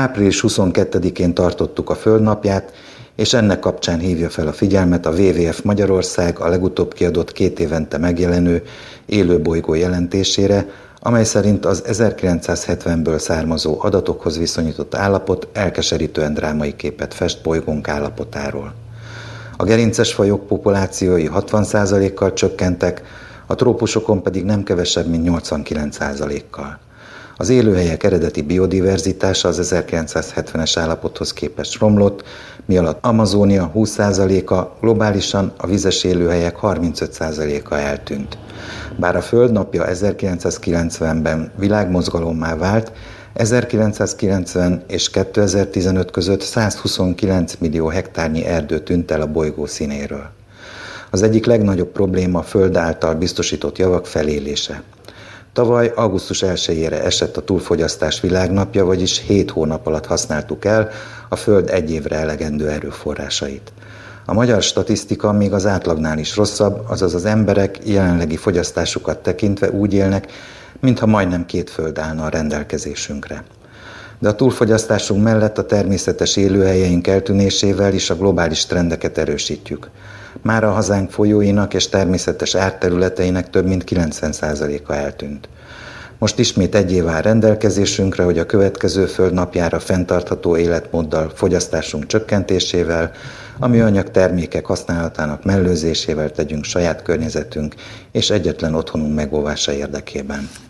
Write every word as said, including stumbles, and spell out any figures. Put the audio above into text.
április huszonkettedikén tartottuk a Földnapját, és ennek kapcsán hívja fel a figyelmet a dupla vé vé ef Magyarország a legutóbb kiadott két évente megjelenő élőbolygó jelentésére, amely szerint az ezerkilencszázhetvenből származó adatokhoz viszonyított állapot elkeserítően drámai képet fest bolygónk állapotáról. A gerinces fajok populációi hatvan százalékkal csökkentek, a trópusokon pedig nem kevesebb, mint nyolcvankilenc százalékkal. Az élőhelyek eredeti biodiverzitása az ezerkilencszázhetvenes állapothoz képest romlott, mi alatt Amazónia húsz százaléka, globálisan a vizes élőhelyek harmincöt százaléka eltűnt. Bár a Földnapja ezerkilencszázkilencvenben világmozgalommá vált, ezerkilencszázkilencven és kétezer-tizenöt között százhuszonkilenc millió hektárnyi erdő tűnt el a bolygó színéről. Az egyik legnagyobb probléma a Föld által biztosított javak felélése. Tavaly augusztus elsejére esett a túlfogyasztás világnapja, vagyis hét hónap alatt használtuk el a Föld egy évre elegendő erőforrásait. A magyar statisztika még az átlagnál is rosszabb, azaz az emberek jelenlegi fogyasztásukat tekintve úgy élnek, mintha majdnem két föld állna a rendelkezésünkre. De a túlfogyasztásunk mellett a természetes élőhelyeink eltűnésével is a globális trendeket erősítjük. Már a hazánk folyóinak és természetes árterületeinek több mint kilencven százaléka eltűnt. Most ismét egy év áll rendelkezésünkre, hogy a következő Földnapjára fenntartható életmóddal, fogyasztásunk csökkentésével, a műanyag termékek használatának mellőzésével tegyünk saját környezetünk és egyetlen otthonunk megóvása érdekében.